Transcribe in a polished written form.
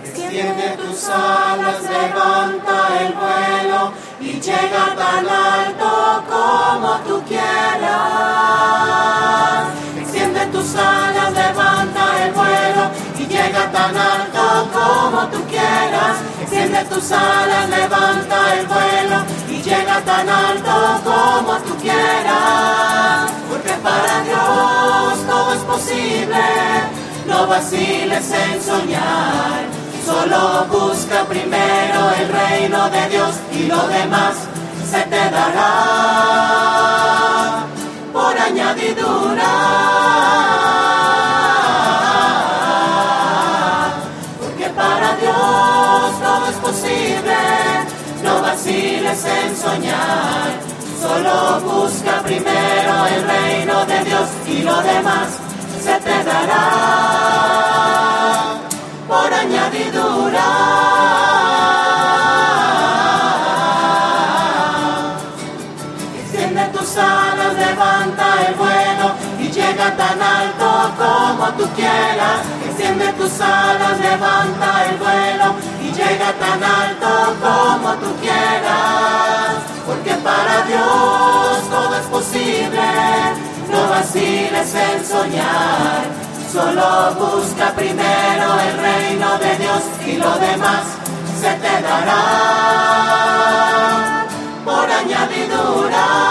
Extiende tus alas, levanta el vuelo y llega tan alto como tú quieras. Extiende tus alas, levanta el vuelo y llega tan alto como tú quieras. Extiende tus alas, levanta el vuelo y llega tan alto como tú quieras. Porque para Dios todo es posible, no vaciles en soñar. Solo busca primero el reino de Dios y lo demás se te dará por añadidura. Porque para Dios todo es posible, no vaciles en soñar. Solo busca primero el reino de Dios y lo demás se te dará por añadidura. Extiende tus alas, levanta el vuelo y llega tan alto como tú quieras. Extiende tus alas, levanta el vuelo y llega tan alto como tú quieras. Porque para Dios todo es posible, no vaciles en soñar. Solo busca primero el reino de Dios y lo demás se te dará por añadidura.